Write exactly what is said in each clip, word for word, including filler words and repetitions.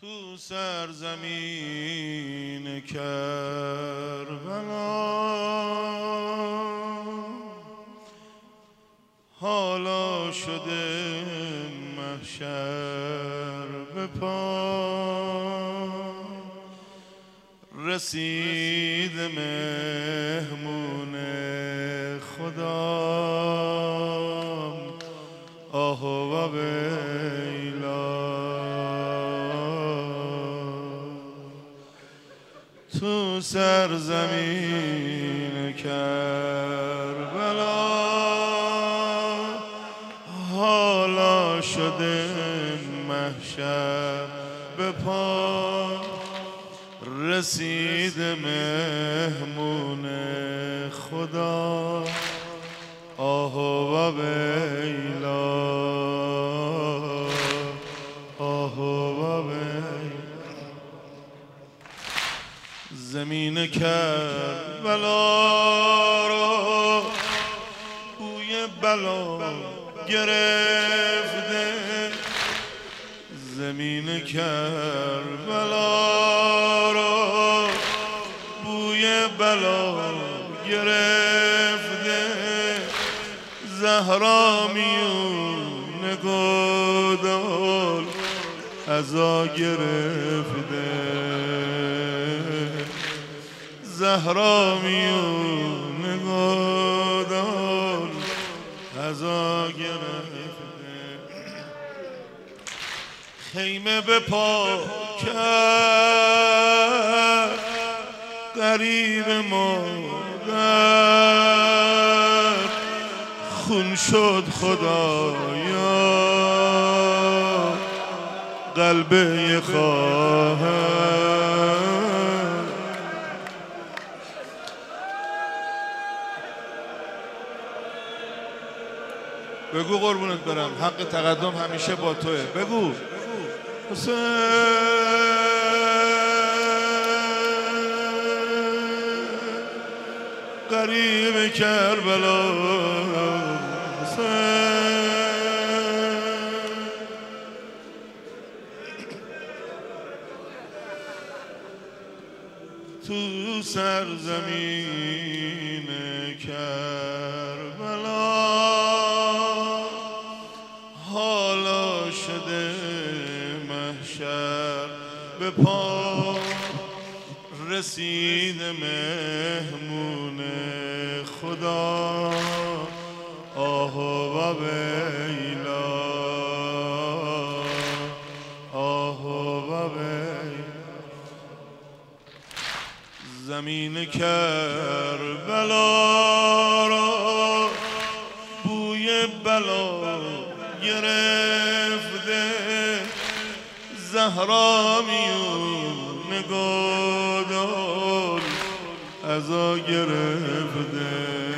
تو سرزمین کربلا حالا شده محشر به پا، رسید مهمون خدا آه و ویلا. تو سرزمین کربلا حالا شده محشر به پا، رسید مهمون خدا آه و ویلا، آه و ویلا. زمین کربلا رو بوی بلا گرفته، زمین کربلا رو بوی بلا گرفته، زهرا میون گودال عزا گرفته، زهرا میون گودال عزا گرفته. خیمه به پا کرد غریب مادر، خون شد خدایا قلبه خواهر. بگو قربونت برم، حق تقدم همیشه با توه. بگو حسین غریب کربلا، حسین تو سرزمین کربلا حالا شده محشر به پا، رسید مهمون خدا آه و ویلا، آه و ویلا. زمین کربلا را بوی بلا گرفته، زهرا میون گودال عزا گرفته،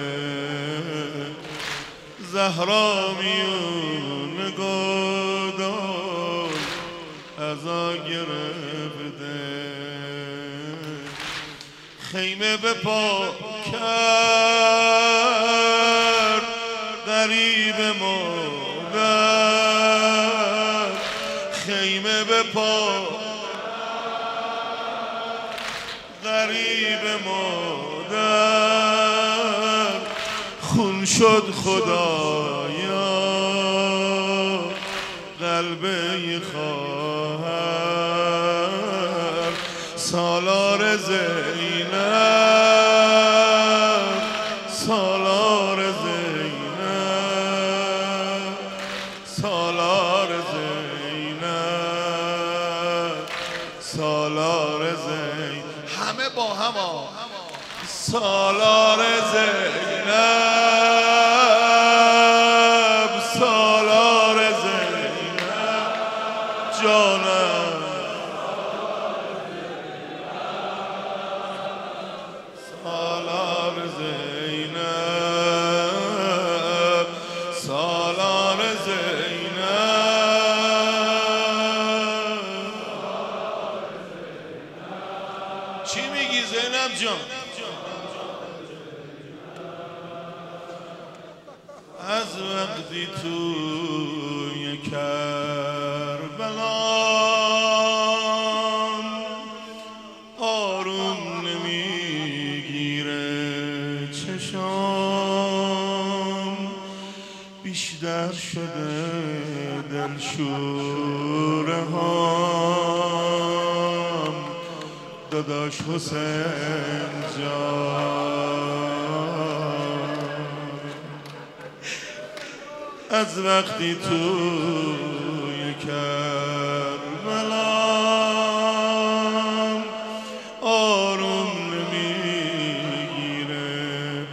زهرا میون گودال عزا گرفته. خیمه به پا کرد غریب مادر، خیمه به پا غریب مادر، خون شد خدایا قلبه خواهر. سالار زینب، سالار زینب، سالار زینب، سالار زینب. همه با هم ها. سالار زینب، سالار زینب جانم، سالار زینب، سالار زینب. چی میگی زینب جان؟ از وقتی توی کربلا شده دلشوره هم داداش حسین جان، از وقتی توی کربلام آروم نمیگیره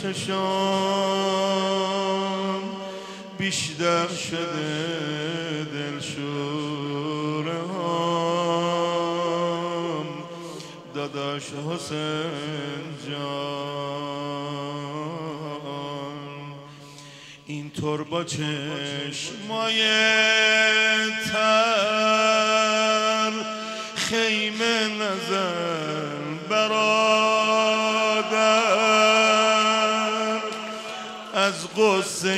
چشام، بیشتر شده دلشوره هم داداش حسین جان. اینطور با چشمای تر خیمه نزن برادر، از غصه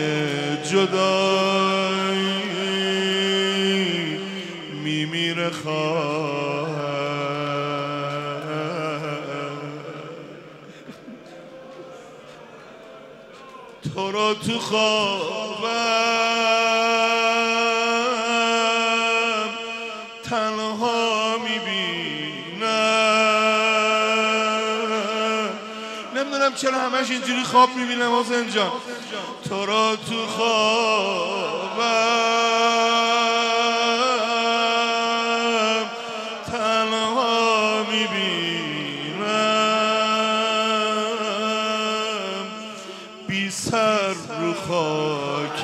جدایی میمیره خواهر. تو رو تو خوابم تنها میبینم، نمیدونم چرا همش اینجوری خواب میبینم حسین جان. تو رو تو خوابم تنها میبینم، بی سر رو خاک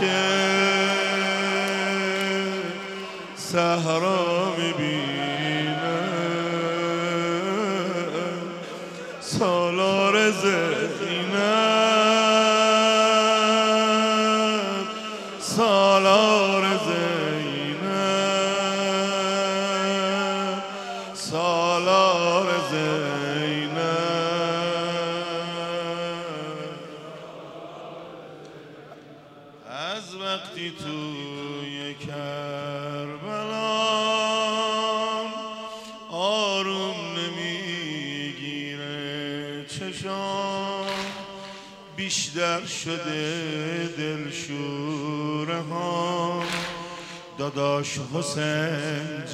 صحرا میبینم، سالار زینب سالار زینب سالار زینب. از وقتی توی کربلام آروم نمیگیره چشام، بیشتر شده دلشوره هم داداش حسین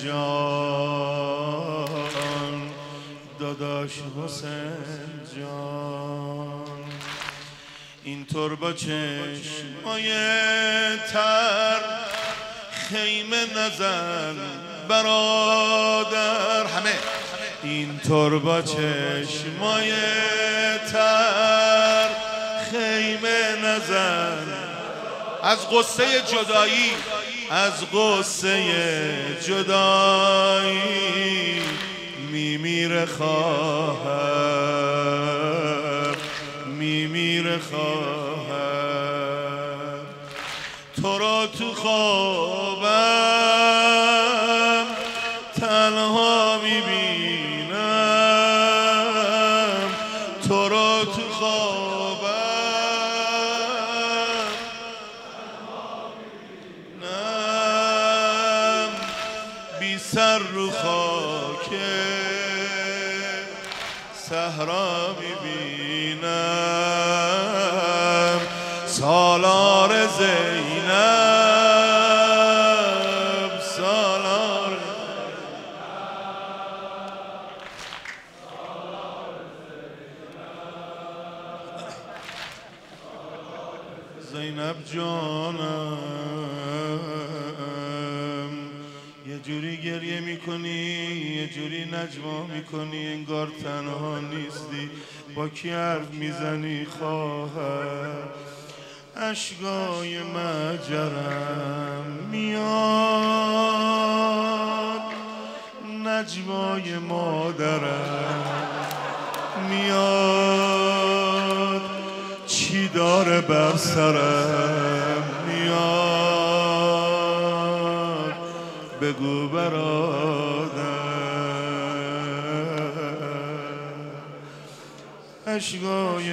جان، داداش حسین جان. اینطور با چشمای تر خیمه نزن برادر، همه اینطور با چشمای تر خیمه نزن، از قصه جدایی از قصه جدایی میمیره خواهر، میمیره خواهر. تو را تو خوابم تنها میبینم، تو را تو خوابم نم، بی سر رو خاک صحرا میبینم، سالار زینب سالار زینب جانم. یه جوری گریه میکنی یه جوری نجوا میکنی، انگار تنها نیستی، با کی حرف میزنی خواهر؟ اشکای مجرم میاد، نجوای مادرم میاد، چی داره بر سرم میاد، بگو برادر. اشکای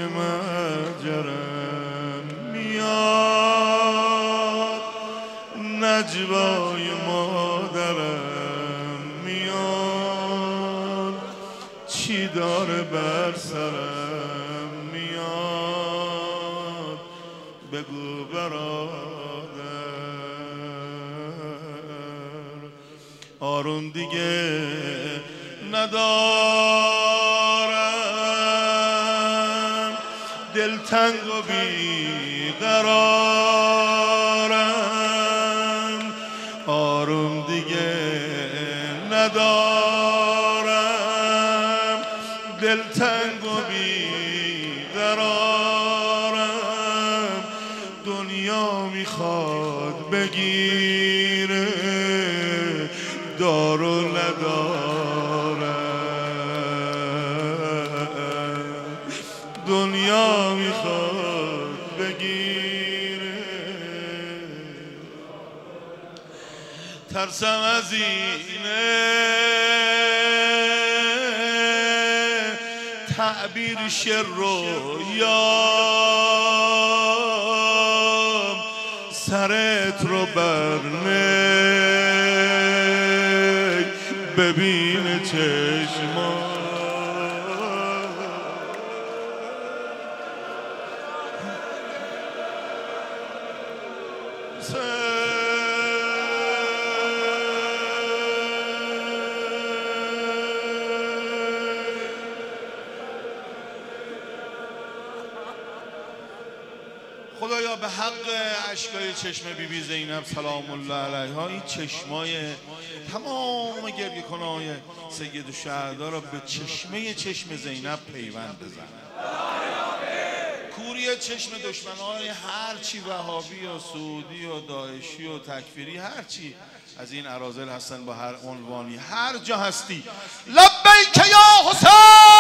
مجرم میاد، نجوای مادرم میاد، چی داره بر سرم میاد، بگو برادر. آروم دیگه ندارم، دلتنگ و بیقرارم، آروم دیگه ندارم، دلتنگ و بیقرارم، دنیا میخواد بگیره دارو ندارم، دنیا میخواد بگیره، ترسم از اینه تعبیر شر رویام سرت رو برنه ببین چشما خدایا به حق اشکای چشم بی بی زینب سلام الله علیها این چشمای تمام گریه کنای سید الشهدا را به چشمه چشم زینب پیوند بزن. کوری چشم دشمنای هرچی وهابی و سعودی و داعشی و تکفیری هرچی از این اراذل هستن با هر عنوانی هر جا هستی لبیک یا حسین